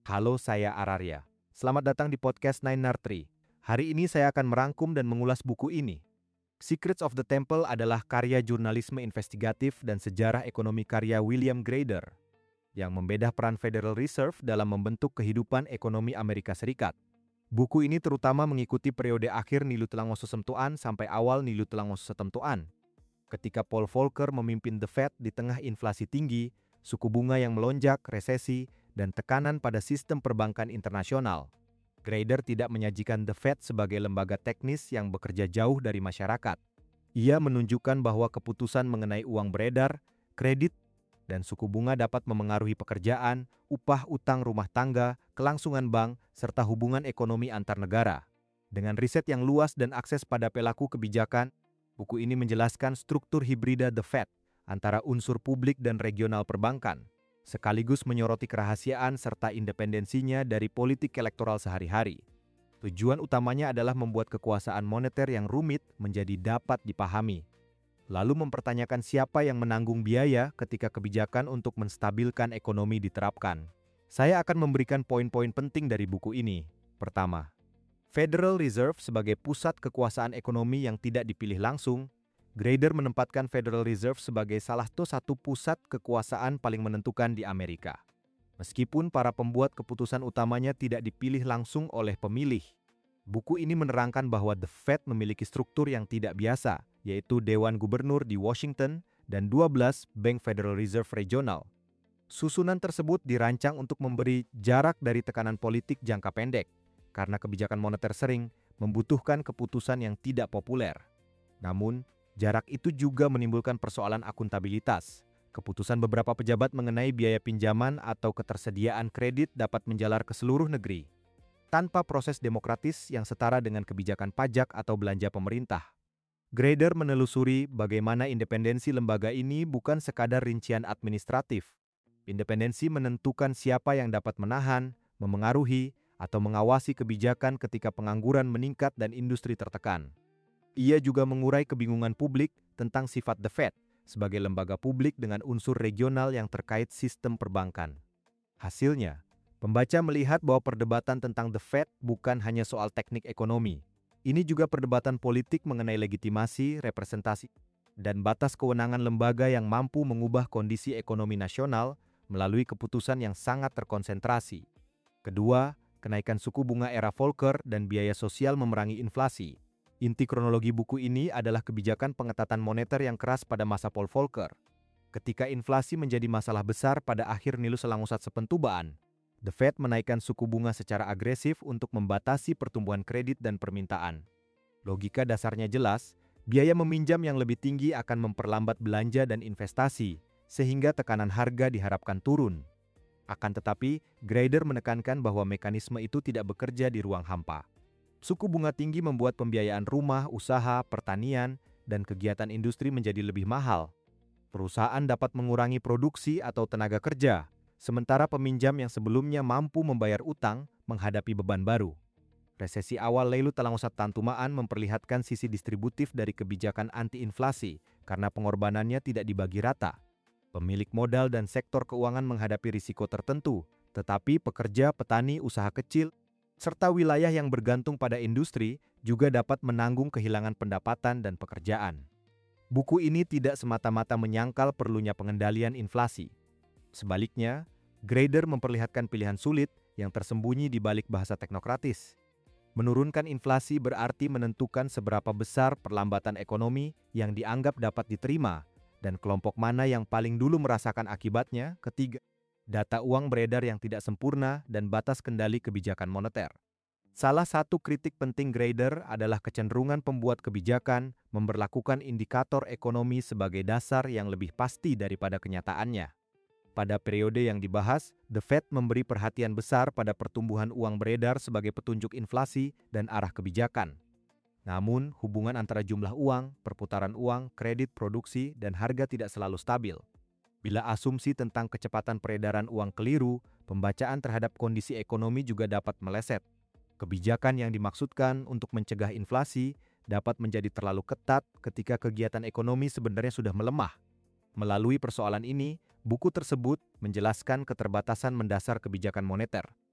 Halo, saya Ararya. Selamat datang di podcast Nine Tree. Hari ini saya akan merangkum dan mengulas buku ini. Secrets of the Temple adalah karya jurnalisme investigatif dan sejarah ekonomi karya William Grader yang membedah peran Federal Reserve dalam membentuk kehidupan ekonomi Amerika Serikat. Buku ini terutama mengikuti periode akhir Nilu Telangoso Semtuan sampai awal Nilu Telangoso Setemtuan. Ketika Paul Volcker memimpin The Fed di tengah inflasi tinggi, suku bunga yang melonjak, resesi, dan tekanan pada sistem perbankan internasional. Grader tidak menyajikan The Fed sebagai lembaga teknis yang bekerja jauh dari masyarakat. Ia menunjukkan bahwa keputusan mengenai uang beredar, kredit, dan suku bunga dapat memengaruhi pekerjaan, upah utang rumah tangga, kelangsungan bank, serta hubungan ekonomi antar negara. Dengan riset yang luas dan akses pada pelaku kebijakan, buku ini menjelaskan struktur hibrida The Fed antara unsur publik dan regional perbankan, sekaligus menyoroti kerahasiaan serta independensinya dari politik elektoral sehari-hari. Tujuan utamanya adalah membuat kekuasaan moneter yang rumit menjadi dapat dipahami, lalu mempertanyakan siapa yang menanggung biaya ketika kebijakan untuk menstabilkan ekonomi diterapkan. Saya akan memberikan poin-poin penting dari buku ini. Pertama, Federal Reserve sebagai pusat kekuasaan ekonomi yang tidak dipilih langsung. Grader menempatkan Federal Reserve sebagai salah satu pusat kekuasaan paling menentukan di Amerika. Meskipun para pembuat keputusan utamanya tidak dipilih langsung oleh pemilih, buku ini menerangkan bahwa The Fed memiliki struktur yang tidak biasa, yaitu Dewan Gubernur di Washington dan 12 Bank Federal Reserve Regional. Susunan tersebut dirancang untuk memberi jarak dari tekanan politik jangka pendek, karena kebijakan moneter sering membutuhkan keputusan yang tidak populer. Namun, jarak itu juga menimbulkan persoalan akuntabilitas. Keputusan beberapa pejabat mengenai biaya pinjaman atau ketersediaan kredit dapat menjalar ke seluruh negeri, tanpa proses demokratis yang setara dengan kebijakan pajak atau belanja pemerintah. Grader menelusuri bagaimana independensi lembaga ini bukan sekadar rincian administratif. Independensi menentukan siapa yang dapat menahan, memengaruhi, atau mengawasi kebijakan ketika pengangguran meningkat dan industri tertekan. Ia juga mengurai kebingungan publik tentang sifat The Fed sebagai lembaga publik dengan unsur regional yang terkait sistem perbankan. Hasilnya, pembaca melihat bahwa perdebatan tentang The Fed bukan hanya soal teknik ekonomi. Ini juga perdebatan politik mengenai legitimasi, representasi, dan batas kewenangan lembaga yang mampu mengubah kondisi ekonomi nasional melalui keputusan yang sangat terkonsentrasi. Kedua, kenaikan suku bunga era Volcker dan biaya sosial memerangi inflasi. Inti kronologi buku ini adalah kebijakan pengetatan moneter yang keras pada masa Paul Volcker. Ketika inflasi menjadi masalah besar pada akhir Nilu Selangusat Sepentubaan, The Fed menaikkan suku bunga secara agresif untuk membatasi pertumbuhan kredit dan permintaan. Logika dasarnya jelas, biaya meminjam yang lebih tinggi akan memperlambat belanja dan investasi, sehingga tekanan harga diharapkan turun. Akan tetapi, Grader menekankan bahwa mekanisme itu tidak bekerja di ruang hampa. Suku bunga tinggi membuat pembiayaan rumah, usaha, pertanian, dan kegiatan industri menjadi lebih mahal. Perusahaan dapat mengurangi produksi atau tenaga kerja, sementara peminjam yang sebelumnya mampu membayar utang menghadapi beban baru. Resesi awal Nilu Telangoso Tantumaan memperlihatkan sisi distributif dari kebijakan anti-inflasi karena pengorbanannya tidak dibagi rata. Pemilik modal dan sektor keuangan menghadapi risiko tertentu, tetapi pekerja, petani, usaha kecil, serta wilayah yang bergantung pada industri juga dapat menanggung kehilangan pendapatan dan pekerjaan. Buku ini tidak semata-mata menyangkal perlunya pengendalian inflasi. Sebaliknya, Grader memperlihatkan pilihan sulit yang tersembunyi di balik bahasa teknokratis. Menurunkan inflasi berarti menentukan seberapa besar perlambatan ekonomi yang dianggap dapat diterima dan kelompok mana yang paling dulu merasakan akibatnya. Ketiga, data uang beredar yang tidak sempurna dan batas kendali kebijakan moneter. Salah satu kritik penting Grader adalah kecenderungan pembuat kebijakan memberlakukan indikator ekonomi sebagai dasar yang lebih pasti daripada kenyataannya. Pada periode yang dibahas, The Fed memberi perhatian besar pada pertumbuhan uang beredar sebagai petunjuk inflasi dan arah kebijakan. Namun, hubungan antara jumlah uang, perputaran uang, kredit, produksi, dan harga tidak selalu stabil. Bila asumsi tentang kecepatan peredaran uang keliru, pembacaan terhadap kondisi ekonomi juga dapat meleset. Kebijakan yang dimaksudkan untuk mencegah inflasi dapat menjadi terlalu ketat ketika kegiatan ekonomi sebenarnya sudah melemah. Melalui persoalan ini, buku tersebut menjelaskan keterbatasan mendasar kebijakan moneter.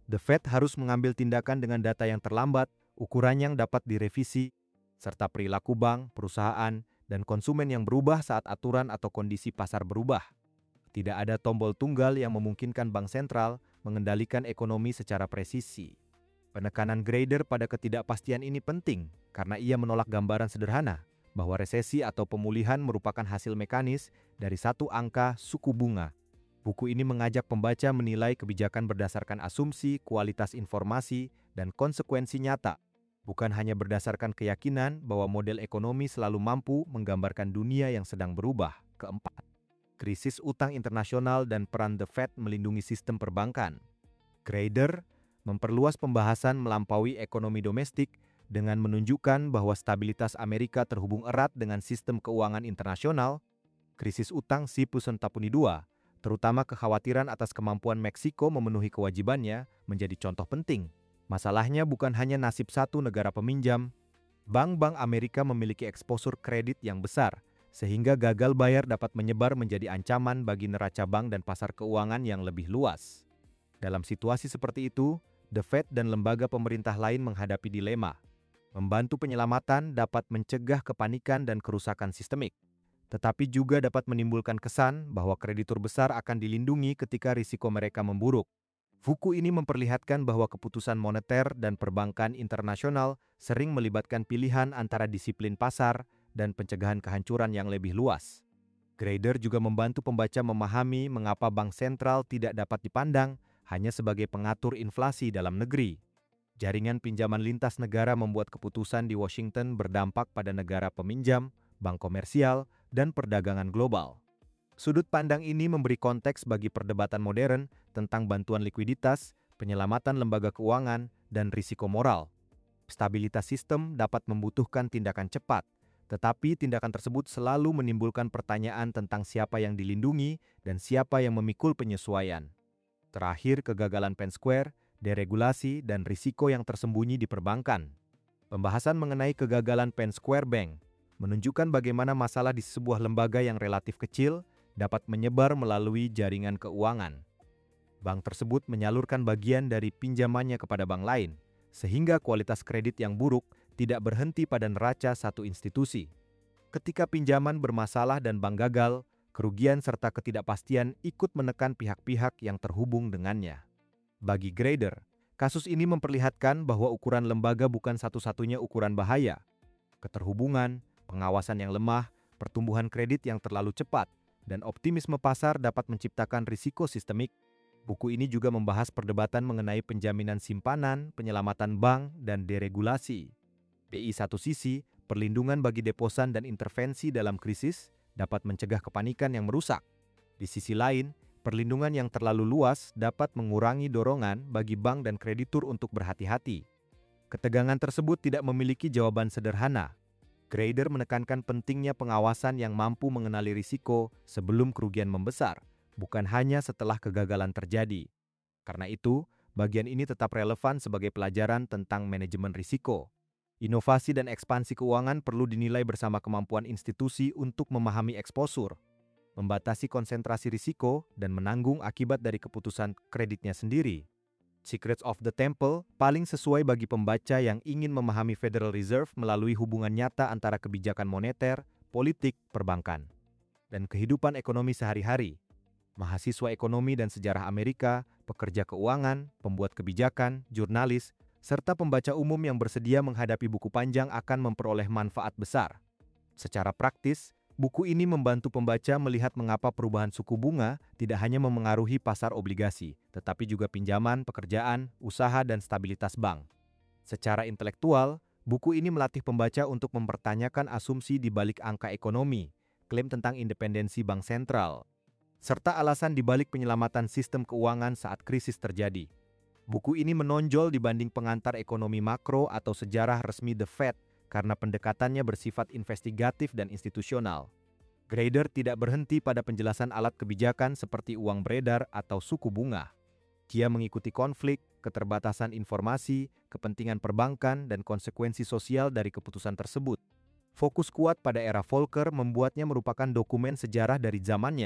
The Fed harus mengambil tindakan dengan data yang terlambat, ukuran yang dapat direvisi, serta perilaku bank, perusahaan, dan konsumen yang berubah saat aturan atau kondisi pasar berubah. Tidak ada tombol tunggal yang memungkinkan bank sentral mengendalikan ekonomi secara presisi. Penekanan Grader pada ketidakpastian ini penting karena ia menolak gambaran sederhana bahwa resesi atau pemulihan merupakan hasil mekanis dari satu angka suku bunga. Buku ini mengajak pembaca menilai kebijakan berdasarkan asumsi, kualitas informasi, dan konsekuensi nyata, bukan hanya berdasarkan keyakinan bahwa model ekonomi selalu mampu menggambarkan dunia yang sedang berubah. Keempat, krisis utang internasional dan peran The Fed melindungi sistem perbankan. Grader memperluas pembahasan melampaui ekonomi domestik dengan menunjukkan bahwa stabilitas Amerika terhubung erat dengan sistem keuangan internasional. Krisis utang si Pusentapuni II, terutama kekhawatiran atas kemampuan Meksiko memenuhi kewajibannya, menjadi contoh penting. Masalahnya bukan hanya nasib satu negara peminjam. Bank-bank Amerika memiliki eksposur kredit yang besar, sehingga gagal bayar dapat menyebar menjadi ancaman bagi neraca bank dan pasar keuangan yang lebih luas. Dalam situasi seperti itu, The Fed dan lembaga pemerintah lain menghadapi dilema. Membantu penyelamatan dapat mencegah kepanikan dan kerusakan sistemik, tetapi juga dapat menimbulkan kesan bahwa kreditur besar akan dilindungi ketika risiko mereka memburuk. Buku ini memperlihatkan bahwa keputusan moneter dan perbankan internasional sering melibatkan pilihan antara disiplin pasar dan pencegahan kehancuran yang lebih luas. Grader juga membantu pembaca memahami mengapa bank sentral tidak dapat dipandang hanya sebagai pengatur inflasi dalam negeri. Jaringan pinjaman lintas negara membuat keputusan di Washington berdampak pada negara peminjam, bank komersial, dan perdagangan global. Sudut pandang ini memberi konteks bagi perdebatan modern tentang bantuan likuiditas, penyelamatan lembaga keuangan, dan risiko moral. Stabilitas sistem dapat membutuhkan tindakan cepat, tetapi tindakan tersebut selalu menimbulkan pertanyaan tentang siapa yang dilindungi dan siapa yang memikul penyesuaian. Terakhir, kegagalan Penn Square, deregulasi, dan risiko yang tersembunyi di perbankan. Pembahasan mengenai kegagalan Penn Square Bank menunjukkan bagaimana masalah di sebuah lembaga yang relatif kecil dapat menyebar melalui jaringan keuangan. Bank tersebut menyalurkan bagian dari pinjamannya kepada bank lain, sehingga kualitas kredit yang buruk tidak berhenti pada neraca satu institusi. Ketika pinjaman bermasalah dan bank gagal, kerugian serta ketidakpastian ikut menekan pihak-pihak yang terhubung dengannya. Bagi Grader, kasus ini memperlihatkan bahwa ukuran lembaga bukan satu-satunya ukuran bahaya. Keterhubungan, pengawasan yang lemah, pertumbuhan kredit yang terlalu cepat, dan optimisme pasar dapat menciptakan risiko sistemik. Buku ini juga membahas perdebatan mengenai penjaminan simpanan, penyelamatan bank, dan deregulasi. Di satu sisi, perlindungan bagi deposan dan intervensi dalam krisis dapat mencegah kepanikan yang merusak. Di sisi lain, perlindungan yang terlalu luas dapat mengurangi dorongan bagi bank dan kreditur untuk berhati-hati. Ketegangan tersebut tidak memiliki jawaban sederhana. Grader menekankan pentingnya pengawasan yang mampu mengenali risiko sebelum kerugian membesar, bukan hanya setelah kegagalan terjadi. Karena itu, bagian ini tetap relevan sebagai pelajaran tentang manajemen risiko. Inovasi dan ekspansi keuangan perlu dinilai bersama kemampuan institusi untuk memahami eksposur, membatasi konsentrasi risiko, dan menanggung akibat dari keputusan kreditnya sendiri. Secrets of the Temple paling sesuai bagi pembaca yang ingin memahami Federal Reserve melalui hubungan nyata antara kebijakan moneter, politik, perbankan, dan kehidupan ekonomi sehari-hari. Mahasiswa ekonomi dan sejarah Amerika, pekerja keuangan, pembuat kebijakan, jurnalis, serta pembaca umum yang bersedia menghadapi buku panjang akan memperoleh manfaat besar. Secara praktis, buku ini membantu pembaca melihat mengapa perubahan suku bunga tidak hanya memengaruhi pasar obligasi, tetapi juga pinjaman, pekerjaan, usaha, dan stabilitas bank. Secara intelektual, buku ini melatih pembaca untuk mempertanyakan asumsi di balik angka ekonomi, klaim tentang independensi bank sentral, serta alasan di balik penyelamatan sistem keuangan saat krisis terjadi. Buku ini menonjol dibanding pengantar ekonomi makro atau sejarah resmi The Fed karena pendekatannya bersifat investigatif dan institusional. Grader tidak berhenti pada penjelasan alat kebijakan seperti uang beredar atau suku bunga. Dia mengikuti konflik, keterbatasan informasi, kepentingan perbankan, dan konsekuensi sosial dari keputusan tersebut. Fokus kuat pada era Volcker membuatnya merupakan dokumen sejarah dari zamannya,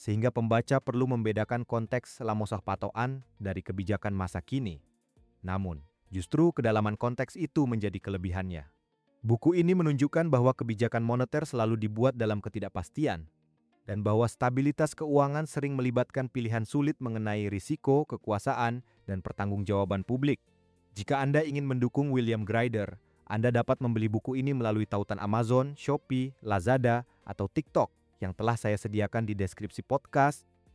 sehingga pembaca perlu membedakan konteks Lamosah Patoan dari kebijakan masa kini. Namun, justru kedalaman konteks itu menjadi kelebihannya. Buku ini menunjukkan bahwa kebijakan moneter selalu dibuat dalam ketidakpastian, dan bahwa stabilitas keuangan sering melibatkan pilihan sulit mengenai risiko, kekuasaan, dan pertanggungjawaban publik. Jika Anda ingin mendukung William Greider, Anda dapat membeli buku ini melalui tautan Amazon, Shopee, Lazada, atau TikTok yang telah saya sediakan di deskripsi podcast